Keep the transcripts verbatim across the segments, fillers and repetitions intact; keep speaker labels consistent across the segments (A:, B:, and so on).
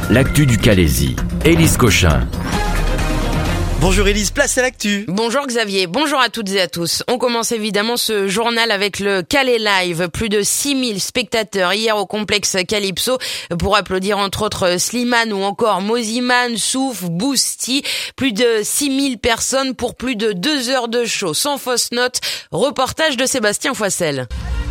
A: L'actu du Calaisis. Élise Cochin.
B: Bonjour Élise, place à l'actu.
C: Bonjour Xavier, bonjour à toutes et à tous. On commence évidemment ce journal avec le Calais Live. Plus de six mille spectateurs hier au complexe Calypso pour applaudir entre autres Slimane ou encore Moziman, Souf, Bousti. Plus de six mille personnes pour plus de deux heures de show. Sans fausse note, reportage de Sébastien Foissel.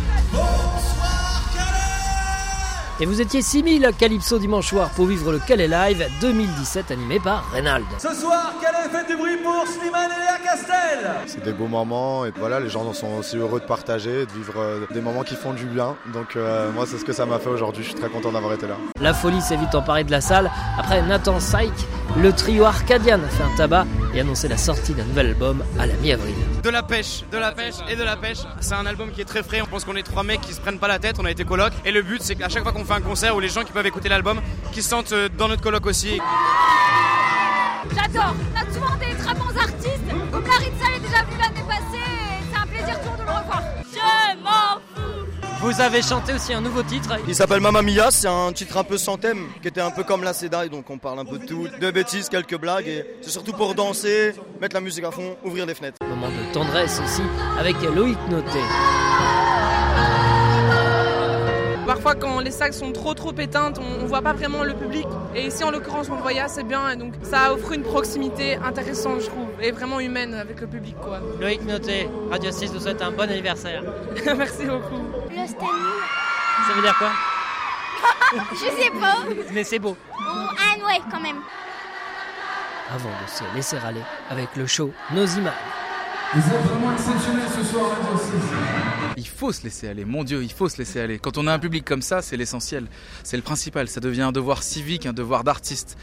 D: Et vous étiez six mille à Calypso dimanche soir pour vivre le Calais Live deux mille dix-sept animé par Reynald.
E: Ce soir, Calais fait du bruit pour Slimane et Léa Castel.
F: C'est des beaux moments et voilà, les gens sont aussi heureux de partager, de vivre euh, des moments qui font du bien. Donc euh, moi, c'est ce que ça m'a fait aujourd'hui. Je suis très content d'avoir été là.
D: La folie s'est vite emparée de la salle. Après Nathan Syke, le trio Arcadian a fait un tabac et annoncé la sortie d'un nouvel album à la mi-avril.
G: De la pêche, de la pêche et de la pêche. C'est un album qui est très frais. On pense qu'on est trois mecs qui se prennent pas la tête. On a été coloc et le but, c'est qu'à chaque fois qu'on fait un concert où les gens qui peuvent écouter l'album, qui se sentent dans notre coloc aussi.
H: J'adore, on a souvent des très bons artistes, comme Larry Tzal est déjà venu l'année passée et c'est un plaisir toujours de le revoir. Je m'en fous.
D: Vous avez chanté aussi un nouveau titre.
B: Il s'appelle Mamma Mia, c'est un titre un peu sans thème, qui était un peu comme la Seda, donc on parle un peu de tout, de bêtises, quelques blagues, et c'est surtout pour danser, mettre la musique à fond, ouvrir les fenêtres.
D: Moment de tendresse aussi avec Loïc Noté.
I: Parfois quand les salles sont trop trop éteintes, on, on voit pas vraiment le public. Et ici en l'occurrence on le voyait assez bien et donc ça offre une proximité intéressante je trouve et vraiment humaine avec le public quoi.
D: Loïc Noté, Radio six vous souhaite un bon anniversaire.
I: Merci beaucoup.
H: Le Stanley.
D: Ça veut dire quoi?
H: Je sais pas.
D: Mais c'est beau.
H: Ou un ouais quand même.
D: Avant de se laisser aller avec le show Moziman.
E: Vous êtes vraiment exceptionnels ce soir à Radio six.
G: Il faut se laisser aller, mon Dieu, il faut se laisser aller. Quand on a un public comme ça, c'est l'essentiel, c'est le principal. Ça devient un devoir civique, un devoir d'artiste.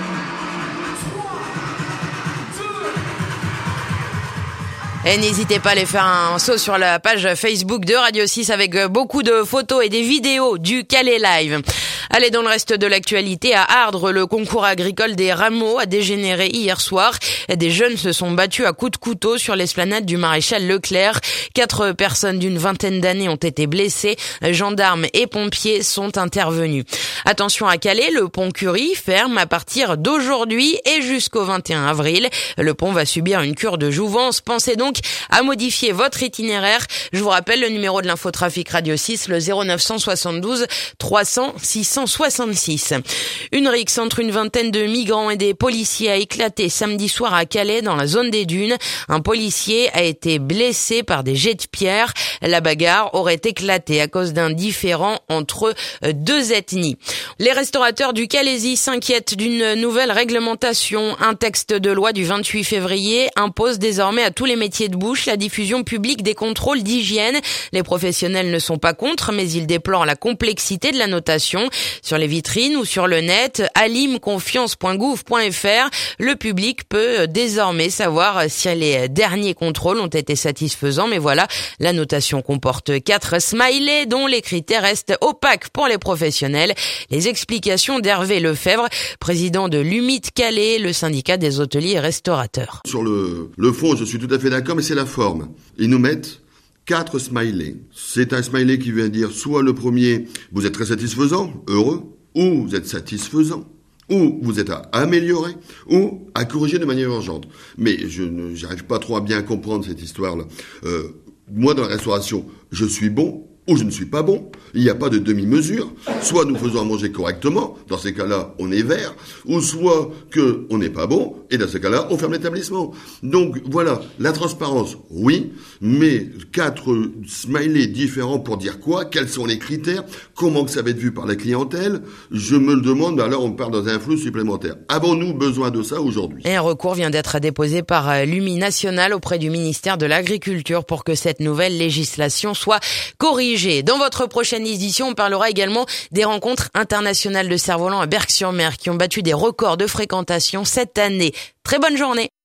C: Et n'hésitez pas à aller faire un saut sur la page Facebook de Radio six avec beaucoup de photos et des vidéos du Calais Live. Allez, dans le reste de l'actualité, à Ardres, le concours agricole des rameaux a dégénéré hier soir. Des jeunes se sont battus à coups de couteau sur l'esplanade du maréchal Leclerc. Quatre personnes d'une vingtaine d'années ont été blessées. Gendarmes et pompiers sont intervenus. Attention à Calais, le pont Curie ferme à partir d'aujourd'hui et jusqu'au vingt et un avril. Le pont va subir une cure de jouvence. Pensez donc à modifier votre itinéraire. Je vous rappelle le numéro de l'infotrafic Radio six, le zéro neuf cent soixante-douze trois cents six cent soixante-six. Une rixe entre une vingtaine de migrants et des policiers a éclaté samedi soir à Calais dans la zone des Dunes. Un policier a été blessé par des jets de pierre. La bagarre aurait éclaté à cause d'un différend entre deux ethnies. Les restaurateurs du Calaisis s'inquiètent d'une nouvelle réglementation. Un texte de loi du vingt-huit février impose désormais à tous les métiers de bouche la diffusion publique des contrôles d'hygiène. Les professionnels ne sont pas contre, mais ils déplorent la complexité de la notation. Sur les vitrines ou sur le net, alimconfiance point gouv point fr, le public peut désormais savoir si les derniers contrôles ont été satisfaisants. Mais voilà, la notation comporte quatre smileys dont les critères restent opaques pour les professionnels. Les explications d'Hervé Lefebvre, président de l'U M I T Calais, le syndicat des hôteliers et restaurateurs.
J: Sur le, le fond, je suis tout à fait d'accord, mais c'est la forme. Ils nous mettent quatre smileys. C'est un smiley qui vient dire soit le premier, vous êtes très satisfaisant, heureux, ou vous êtes satisfaisant, ou vous êtes à améliorer, ou à corriger de manière urgente. Mais je ne, j'arrive pas trop à bien comprendre cette histoire-là. Euh, moi, dans la restauration, je suis bon, ou je ne suis pas bon. Il n'y a pas de demi-mesure. Soit nous faisons à manger correctement, dans ces cas-là, on est vert, ou soit que on n'est pas bon, et dans ce cas-là, on ferme l'établissement. Donc, voilà, la transparence, oui, mais quatre smileys différents pour dire quoi? Quels sont les critères? Comment que ça va être vu par la clientèle? Je me le demande, mais alors on part dans un flou supplémentaire. Avons-nous besoin de ça aujourd'hui?
C: Et un recours vient d'être déposé par l'U M I national auprès du ministère de l'Agriculture pour que cette nouvelle législation soit corrigée. Dans votre prochaine édition, on parlera également des rencontres internationales de cerfs-volants à Berck-sur-Mer qui ont battu des records de fréquentation cette année. Très bonne journée.